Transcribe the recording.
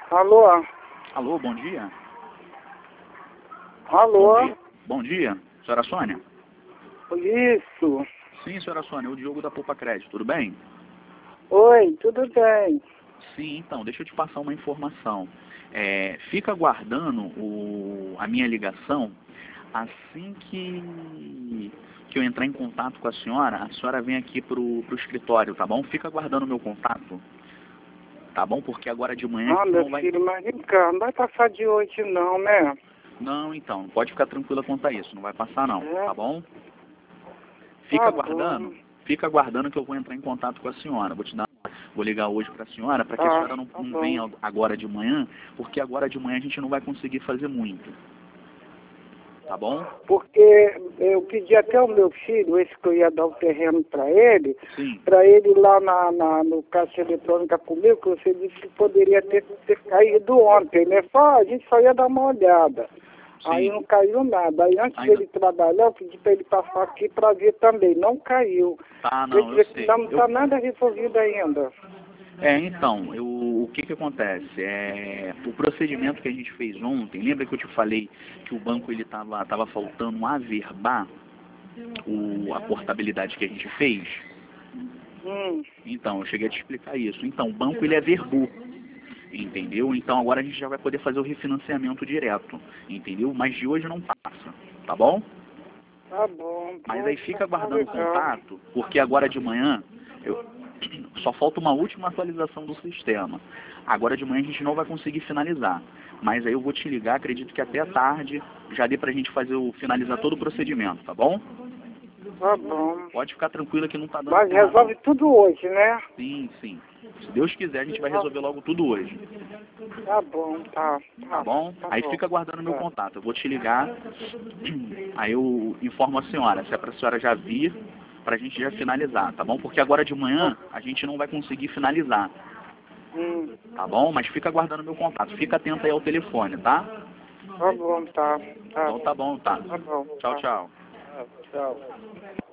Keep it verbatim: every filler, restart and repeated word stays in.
Alô? Alô, bom dia. Alô? Bom dia. Bom dia, senhora Sônia? Isso. Sim, senhora Sônia, o Diogo da Poupa Crédito, tudo bem? Oi, tudo bem? Sim, então, deixa eu te passar uma informação. É, fica aguardando o, a minha ligação. Assim que, que eu entrar em contato com a senhora, a senhora vem aqui pro, pro escritório, tá bom? Fica aguardando o meu contato, tá bom? Porque agora de manhã a Ah, gente meu não vai... filho, mas vem cá, não vai passar de hoje não, né? Não, então, pode ficar tranquila quanto a isso, não vai passar não, É? tá bom? Fica Tá aguardando, bom. fica aguardando que eu vou entrar em contato com a senhora. Vou te dar, vou ligar hoje para a senhora para que a Tá, senhora não, tá não bom. venha agora de manhã, porque agora de manhã a gente não vai conseguir fazer muito, tá bom? Porque eu pedi até ao meu filho, esse que eu ia dar o terreno para ele, Sim. para ele ir lá na, na, no caixa eletrônica comigo, que você disse que poderia ter, ter caído ontem, né? Só, a gente só ia dar uma olhada. Aí Sim. não caiu nada. Aí antes Ainda... dele trabalhar, eu pedi para ele passar aqui para ver também. Não caiu. Tá, Quer não, eu dizer que sei. não está Eu... nada resolvido ainda. É, então, eu, o que que acontece? É, o procedimento que a gente fez ontem, lembra que eu te falei que o banco ele tava, tava faltando averbar o, a portabilidade que a gente fez? Hum. Então, eu cheguei a te explicar isso. Então, o banco ele averbou, entendeu? Então agora a gente já vai poder fazer o refinanciamento direto, entendeu? Mas de hoje não passa, tá bom? Tá bom. Mas aí Poxa, fica tá aguardando o legal. contato, porque agora de manhã eu... só falta uma última atualização do sistema. Agora de manhã a gente não vai conseguir finalizar. Mas aí eu vou te ligar, acredito que até tarde já dê pra gente fazer o finalizar todo o procedimento, tá bom? Tá bom. Pode ficar tranquila que não tá dando Mas erro, resolve não. tudo hoje, né? Sim, sim. Se Deus quiser, a gente vai resolver logo tudo hoje. Tá bom, tá. Tá Tá, bom? tá Aí bom. fica aguardando meu Tá. contato. Eu vou te ligar, aí eu informo a senhora, se é pra senhora já vir, pra gente já finalizar, tá bom? Porque agora de manhã a gente não vai conseguir finalizar, Hum. tá bom? Mas fica aguardando meu contato. Fica atento aí ao telefone, tá? Tá bom, tá. Tá. Então tá bom, tá. Tá bom, Tchau, tá. tchau. Tá, tchau.